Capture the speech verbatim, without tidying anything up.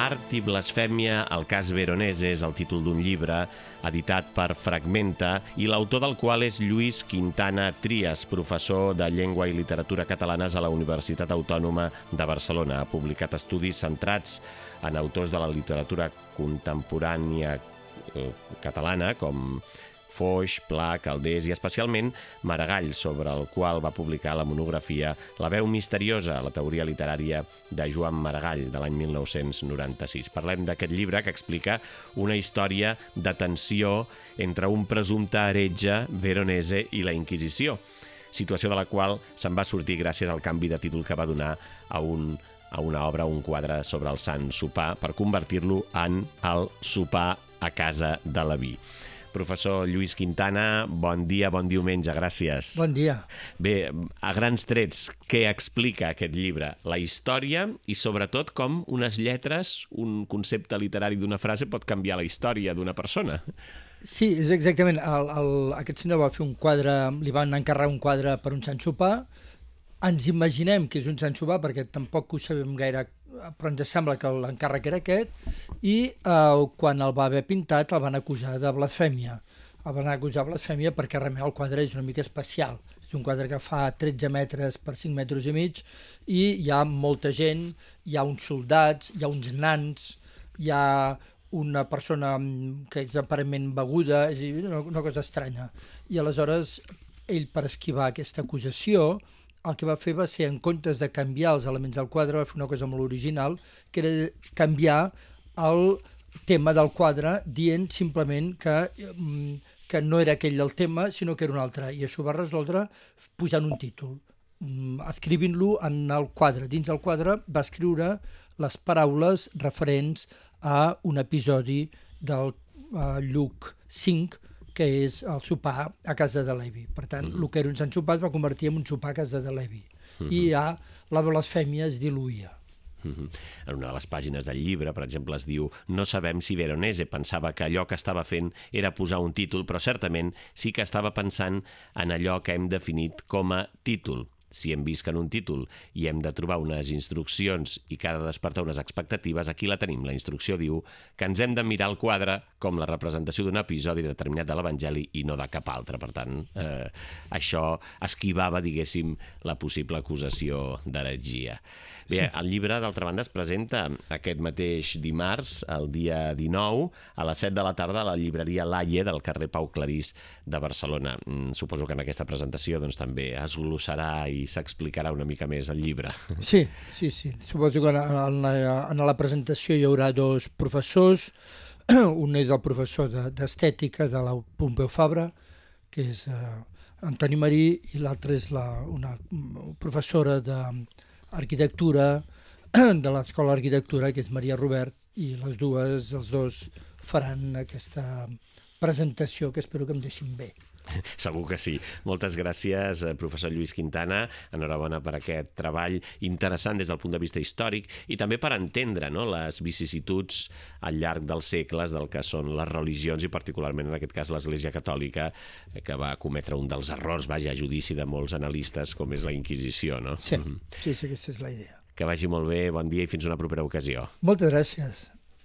Art i blasfèmia, el cas Veronese és el títol d'un llibre editat per Fragmenta i l'autor del qual és Lluís Quintana Trias, professor de Llengua i Literatura Catalanes a la Universitat Autònoma de Barcelona. Ha publicat estudis centrats en autors de la literatura contemporània eh, catalana com Foix, Pla, Calders i especialment Maragall, sobre el qual va publicar la monografia La veu misteriosa, la teoria literària de Joan Maragall, de l'any mil nou-cents noranta-sis. Parlem d'aquest llibre que explica una història de tensió entre un presumpte heretge Veronese i la Inquisició, situació de la qual se'n va sortir gràcies al canvi de títol que va donar a, un, a una obra, un quadre sobre el Sant Sopar, per convertir-lo en el sopar a casa de l'aví. Professor Lluís Quintana, bon dia, bon diumenge, gràcies. Bon dia. Bé, a grans trets, què explica aquest llibre? La història i, sobretot, com unes lletres, un concepte literari d'una frase pot canviar la història d'una persona. Sí, és exactament. El, el, aquest senyor va fer un quadre, li van encarregar un quadre per un Sant Sopar. Ens imaginem que és un Sant Sopar perquè tampoc ho sabem gaire, però ens sembla que l'encàrrec era aquest, i eh, quan el va haver pintat el van acusar de blasfèmia. El van acusar de blasfèmia perquè realment el quadre és una mica especial. És un quadre que fa tretze metres per cinc metres i mig i hi ha molta gent, hi ha uns soldats, hi ha uns nans, hi ha una persona que és aparentment beguda, és una, una cosa estranya. I aleshores ell, per esquivar aquesta acusació, el que va fer va ser, en comptes de canviar els elements del quadre, va fer una cosa molt original, que era canviar el tema del quadre dient simplement que, que no era aquell el tema, sinó que era un altre. I això va resoldre posant un títol. Escrivint-lo en el quadre. Dins del quadre va escriure les paraules referents a un episodi del uh, Lluc cinc, que és el sopar a casa de Levi. Per tant, mm. el que era un Sant Sopar es va convertir en un sopar a casa de Levi. Mm-hmm. I ja la blasfèmia es diluïa. Mm-hmm. En una de les pàgines del llibre, per exemple, es diu: no sabem si Veronese pensava que allò que estava fent era posar un títol, però certament sí que estava pensant en allò que hem definit com a títol. Si hem vist que en un títol i hem de trobar unes instruccions i que ha de despertar unes expectatives, aquí la tenim. La instrucció diu que ens hem de mirar el quadre com la representació d'un episodi determinat de l'Evangeli i no de cap altre. Per tant, eh, això esquivava, diguéssim, la possible acusació d'heretgia. Bé, el llibre, d'altra banda, es presenta aquest mateix dimarts, el dia dinou, a les set de la tarda a la llibreria Laie del carrer Pau Clarís de Barcelona. Suposo que en aquesta presentació doncs, també es glossarà i s'explicarà una mica més el llibre. Sí, sí, sí. Suposo que en la, en la presentació hi haurà dos professors. Un és el professor d'estètica de la Pompeu Fabra, que és eh, Antoni Marí, i l'altre és la, una professora d'arquitectura de l'Escola d'Arquitectura, que és Maria Robert, i les dues, els dos faran aquesta presentació que espero que em deixin bé. Segur que sí. Moltes gràcies, professor Lluís Quintana. Enhorabona per aquest treball interessant des del punt de vista històric i també per entendre, no?, les vicissituds al llarg dels segles del que són les religions i particularment en aquest cas l'Església Catòlica, que va cometre un dels errors, vaja, a judici de molts analistes, com és la Inquisició, no? Sí, sí, sí, aquesta és la idea. Que vagi molt bé, bon dia i fins una propera ocasió. Moltes gràcies.